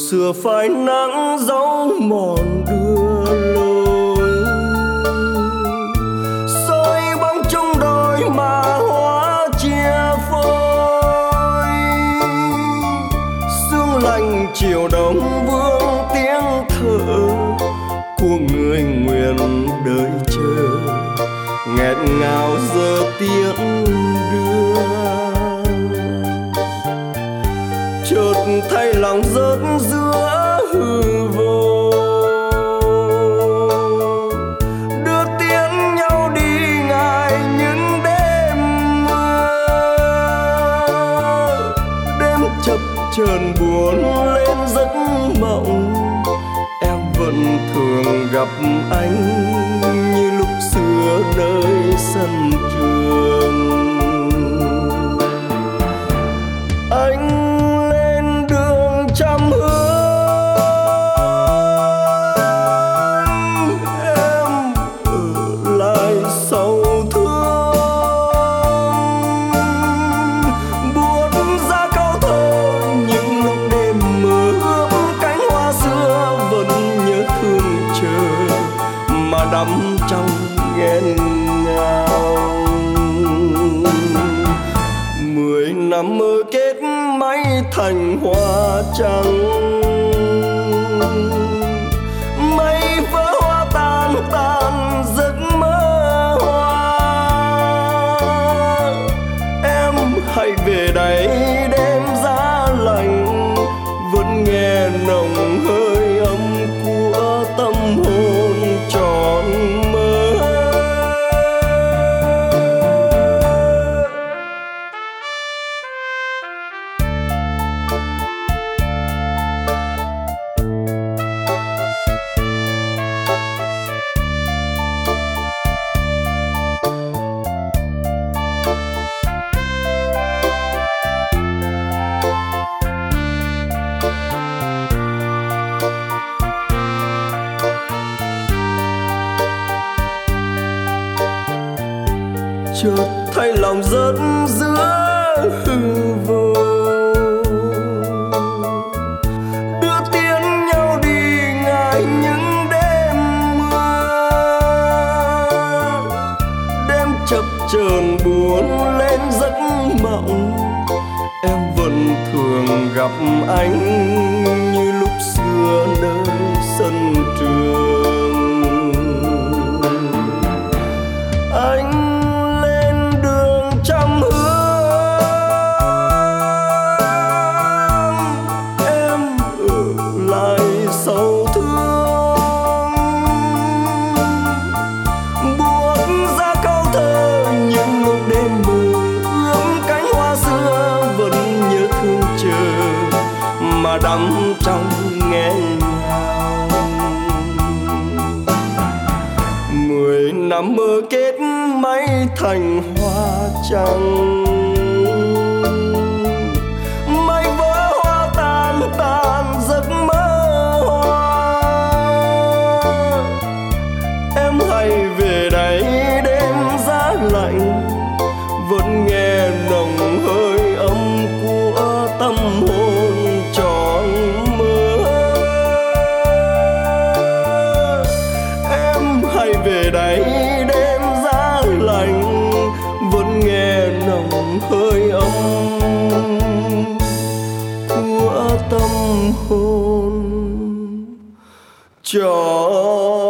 sửa phai nắng dấu mòn đưa lối, soi bóng trong đôi mà hóa chia phôi. Sương lạnh chiều đông vương tiếng thở của người nguyện đợi chờ, nghẹn ngào giờ tiếng đưa. Chợt thay lòng rớt giữa hư vô, đưa tiễn nhau đi ngại những đêm mưa. Đêm chập chờn buồn lên giấc mộng, em vẫn thường gặp anh như lúc xưa nơi sân trường. Anh lên đường trăm hướng, em ở lại sầu thương. Buốt ra câu thơ những lúc đêm mơ ước, cánh hoa xưa vẫn nhớ thương chờ mà đắm trong nghẹn ngào. 10 năm mơ kết máy thành hoa trắng, mây vỡ hoa tan tan giấc mơ hoa. Em hãy về đây đêm giá lạnh, vẫn nghe nồng hơi ấm của tâm hồn tròn mơ. Chợt thay lòng rớt giữa hư vô, đưa tiễn nhau đi ngại những đêm mưa. Đêm chập chờn buồn lên giấc mộng, em vẫn thường gặp anh như lúc xưa nơi sân trường. Anh trăm hướng, em ở lại sầu thương. Buốt ra câu thơ những lúc đêm mơ ướm, cánh hoa xưa vẫn nhớ thương chờ mà đắm trong nghẹn ngào. 10 năm mơ kết máy thành hoa trắng, mây vỡ hoa tan tan giấc mơ hoa. Em hãy về đây đêm giá lạnh, vẫn nghe nồng hơi ấm của tâm hồn tròn mơ. Em hãy về đây đêm giá lạnh, vẫn nghe nồng hơi ấm của tâm hồn tròn